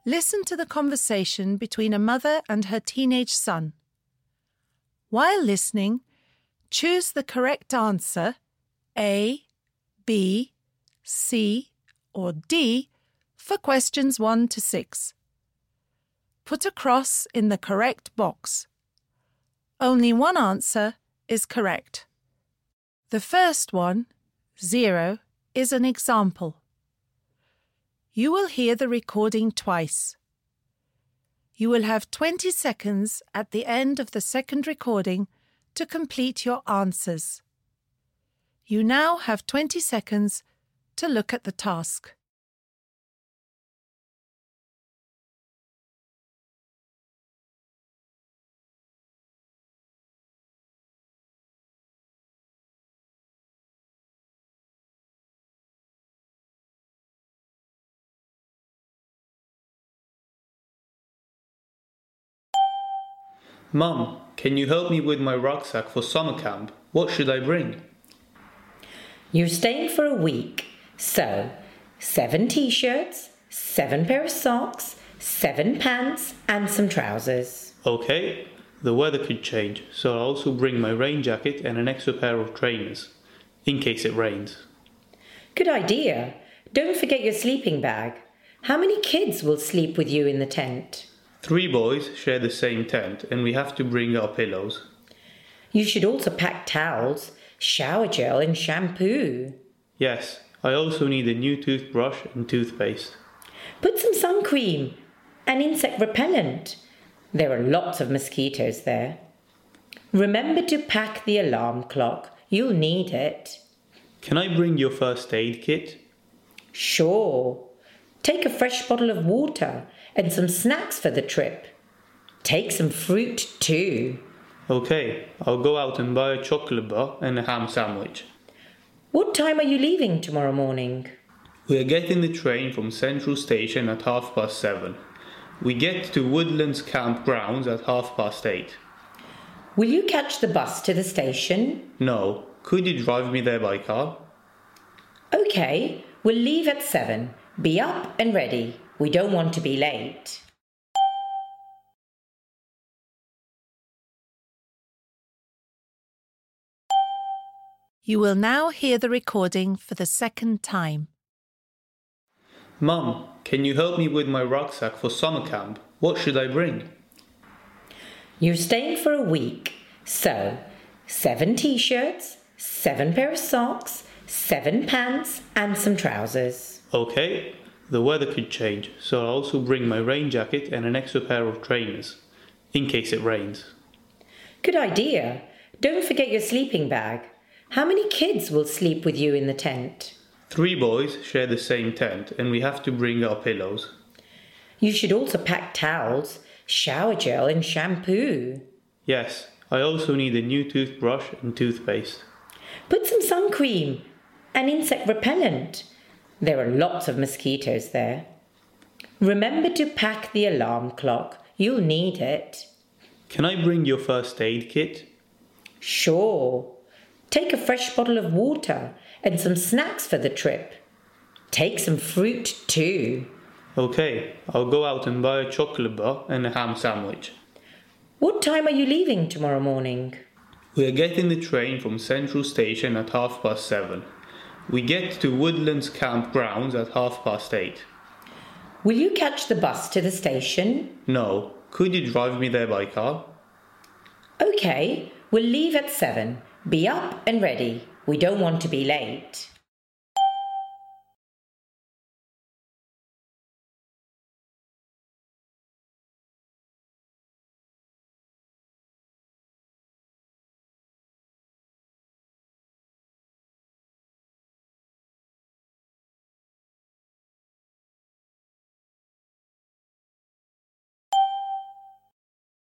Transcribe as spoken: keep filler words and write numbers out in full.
Listen to the conversation between a mother and her teenage son. While listening, choose the correct answer, A, B, C, or D, for questions one to six. Put a cross in the correct box. Only one answer is correct. The first one, zero, is an example. You will hear the recording twice. You will have twenty seconds at the end of the second recording to complete your answers. You now have twenty seconds to look at the task. Mum, can you help me with my rucksack for summer camp? What should I bring? You're staying for a week, so seven t-shirts, seven pair of socks, seven pants and some trousers. Okay, the weather could change, so I'll also bring my rain jacket and an extra pair of trainers, in case it rains. Good idea. Don't forget your sleeping bag. How many kids will sleep with you in the tent? Three boys share the same tent and we have to bring our pillows. You should also pack towels, shower gel and shampoo. Yes, I also need a new toothbrush and toothpaste. Put some sun cream and insect repellent. There are lots of mosquitoes there. Remember to pack the alarm clock. You'll need it. Can I bring your first aid kit? Sure. Take a fresh bottle of water and some snacks for the trip. Take some fruit too. Okay, I'll go out and buy a chocolate bar and a ham sandwich. What time are you leaving tomorrow morning? We are getting the train from Central Station at half past seven. We get to Woodlands Camp grounds at half past eight. Will you catch the bus to the station? No. Could you drive me there by car? Okay, we'll leave at seven. Be up and ready. We don't want to be late. You will now hear the recording for the second time. Mum, can you help me with my rucksack for summer camp? What should I bring? You're staying for a week, so seven t-shirts, seven pair of socks, seven pants and some trousers. Okay, the weather could change, so I'll also bring my rain jacket and an extra pair of trainers, in case it rains. Good idea. Don't forget your sleeping bag. How many kids will sleep with you in the tent? Three boys share the same tent and we have to bring our pillows. You should also pack towels, shower gel and shampoo. Yes, I also need a new toothbrush and toothpaste. Put some sun cream and insect repellent. There are lots of mosquitoes there. Remember to pack the alarm clock. You'll need it. Can I bring your first aid kit? Sure. Take a fresh bottle of water and some snacks for the trip. Take some fruit too. Okay, I'll go out and buy a chocolate bar and a ham sandwich. What time are you leaving tomorrow morning? We are getting the train from Central Station at half past seven. We get to Woodlands Camp grounds at half past eight. Will you catch the bus to the station? No. Could you drive me there by car? Okay, we'll leave at seven. Be up and ready. We don't want to be late.